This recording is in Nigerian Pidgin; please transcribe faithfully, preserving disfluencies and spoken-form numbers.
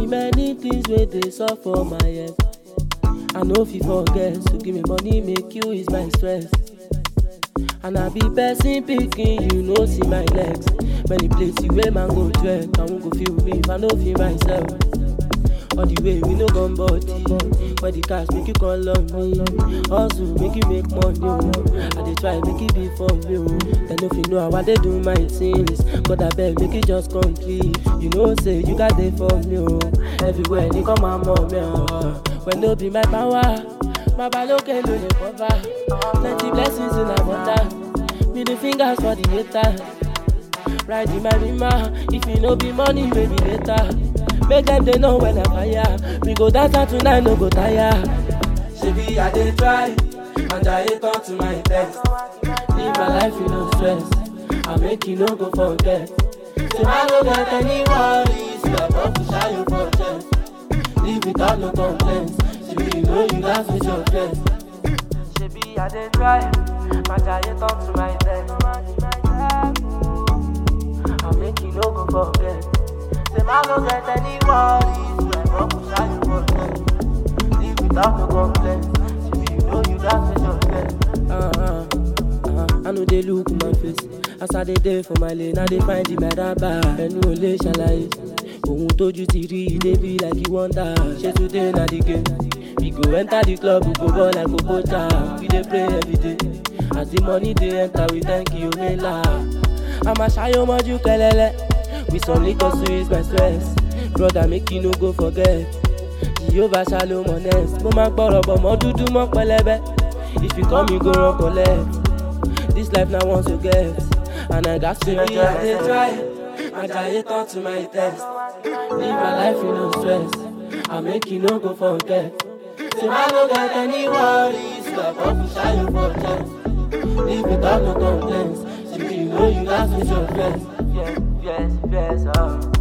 many many things where they solve for my head. I know if you forget, so give me money, make you ease my stress. And I be person picking, you know, see my legs. Many places where man go drink, I won't go feel me if I know feel myself. All the way we no gun body, where the cash make you call on me. Also make you make money, oh. I dey try make it be for me, oh. Then if you know how I dey do my things, but I beg make it just complete. You know say you got there for me, oh. Everywhere they come my mom, oh. When no be my power, my baloke no dey cover. Plenty blessings in a water, me the fingers for the hater. Ride in my rima, if you no be money, maybe later. Make them they know when I fire. We go dance out tonight, no go tire. Shebi I dey try, and I ain't come to my test. Live my life with no stress, I make you no go forget. So I don't get any worries, step up to shine you for chest. Live without no complaints, shebi you know you laugh with your friends. Shebi I dey try, and I ain't come to my test. I make you no go forget. Say I don't get any worries, step up to shine you for chest. Live without no complaints, shebi you know you laugh with your friends. Uh-huh. I know they look my face. As I dey there for my lane, I dey find the meraba. Ẹnu ò lè ṣàlàyé. Ohun tójú ti rí, they be like you wonder. Ṣé today na the game? We go enter the club, we go ball like Obota. We dey pray every day. As the money dey enter, we thank you, Mela. I'ma ṣayọ mọ́jú kẹlẹ́lẹ́. With some liquor to ease my stress. Brother, make you no go forget. Jehovah Shalom honest. Mo máa gbọ́rọ̀ bọ̀ mọ́ dúdú mọ́ pẹlẹbẹ. If you come, you go run collect. This life now wants to get, and I got to be I dey try, and I ain't come to my test. Live my life with no stress, I make you no go forget. So I don't get any worries, step up to shine you for chest. Live without no complaints, so you know you laugh with your friends. Yes, yes, yes, oh.